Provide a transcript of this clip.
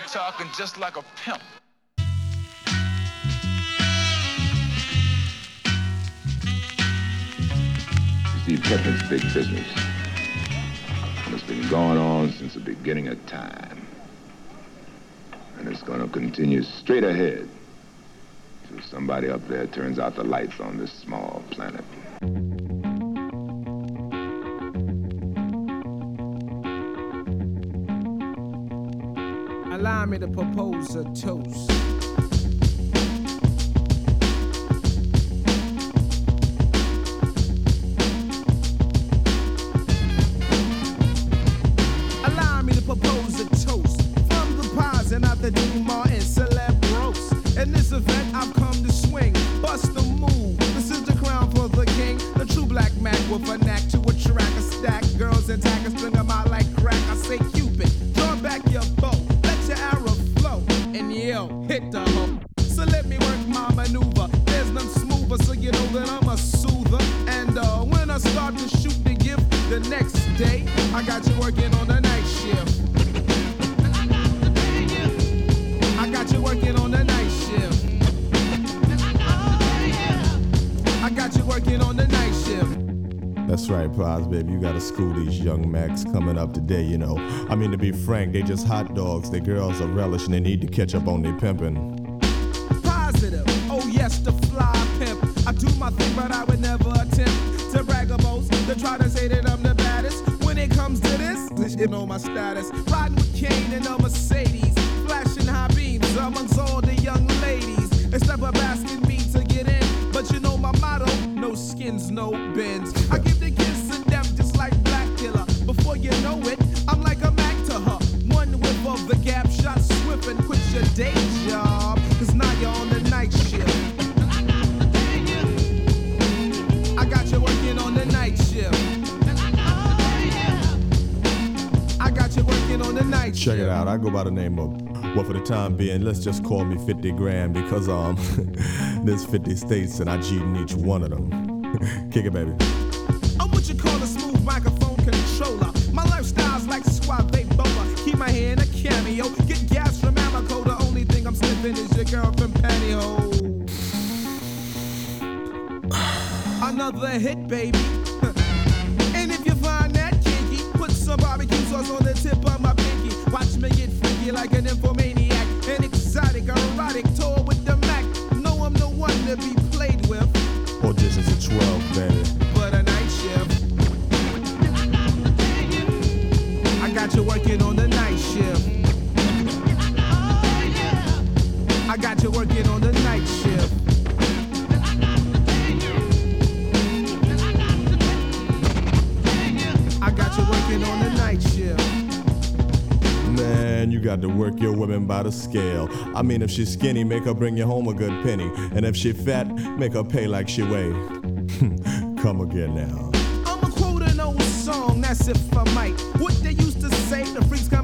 talking just like a pimp. You see, pimping's big business. And it's been going on since the beginning of time. And it's gonna continue straight ahead till somebody up there turns out the lights on this small planet. Allow me to propose a toast. Allow me to propose a toast from the pies and out the Dean Martin celebros. In this event, I've come to swing, bust the move. This is the crown for the king, the true black Mac with a knack to attract a stack. Girls and tack and string them out like crack. I say Cupid, draw back your bow. Your arrow flow and yell, hit the hook. So let me work my maneuver. There's none smoother, so you know that I'm a soother. And when I start to shoot the gift the next day, I got you working on the night shift. I got you working on the night shift. I got you working on the night shift. That's right, Paz, baby. You gotta school these young Macs coming up today, you know. I mean, to be frank, they just hot dogs. Their girls are relishing. They need to catch up on their pimping. Positive, oh yes, the fly pimp. I do my thing, but I would never attempt to brag or boast, to try to say that I'm the baddest. When it comes to this, you know my status. Riding with Kane in a Mercedes, flashing high beams amongst all the young ladies. Instead of asking me to get in, but you know my motto, no skins, no bends. I give the kiss to death just like Black Killer. Before you know it, I'm like a Mac to her. One whiff of the gap, shot swift and quit your day job, cause now you're on the night shift. I got you working on the night shift. I got you working on the night shift. Check it out, I go by the name of, well, for the time being, let's just call me 50 grand because there's 50 states and I cheat in each one of them. Kick it, baby. I'm what you call a smooth microphone controller. My lifestyle's like Suave Boa. Keep my hair in a cameo. Get gas from Amoco. The only thing I'm sniffing is your girl from pantyhose. Another hit, baby. And if you find that kinky, put some barbecue sauce on the tip of my pinky. Watch me get freaky like an infomaniac. An exotic, erotic tour with the Mac. No, I'm the one to be played with. Auditions at 12, baby. But a night shift. I got you working on the night shift. I got you working on the night shift. I got you working on the night shift. Man, you got to work your women by the scale. I mean, if she's skinny, make her bring you home a good penny. And if she fat, make her pay like she weigh. Come again now. I'ma quote an old song, that's if I might. What they used to say, the freaks